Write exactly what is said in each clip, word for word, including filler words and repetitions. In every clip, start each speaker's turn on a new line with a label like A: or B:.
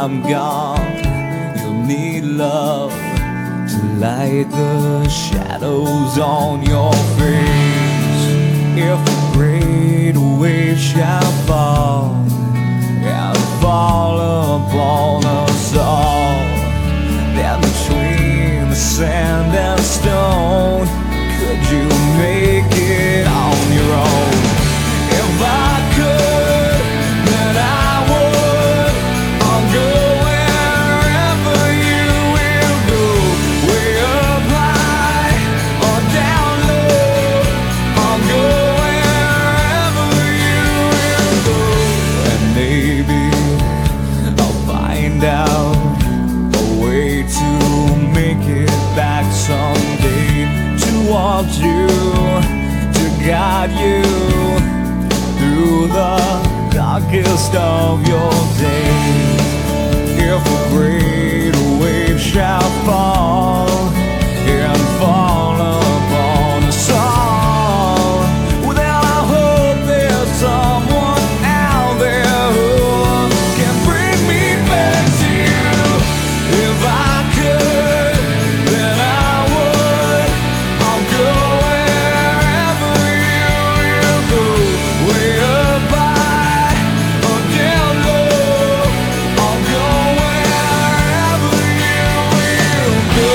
A: I'm gone, you'll need love to light the shadows on your face. If a great wave shall fall and fall upon us all, then between the sand and stone, could you make it on your own? If I could, then I would. I'll go wherever you will go, way up high or down low. I'll go wherever you will go, and maybe I'll find out a way to make it back someday, to want you, to guide you through the darkest of your days. If a great wave shall fall and fall upon us all, well, then I hope there's someone out there who can bring me back to you. If I could, then I would. I'll go wherever you will go, way up high or down low. I'll go wherever you will go.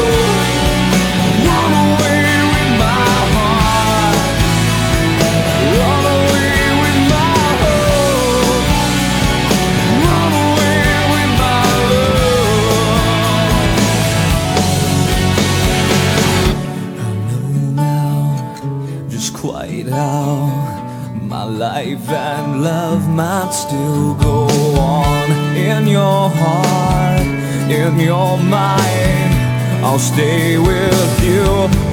A: Run away with my heart, run away with my hope, run away with my love. I know now just quite how my life and love might still go on. In your heart, in your mind, I'll stay with you.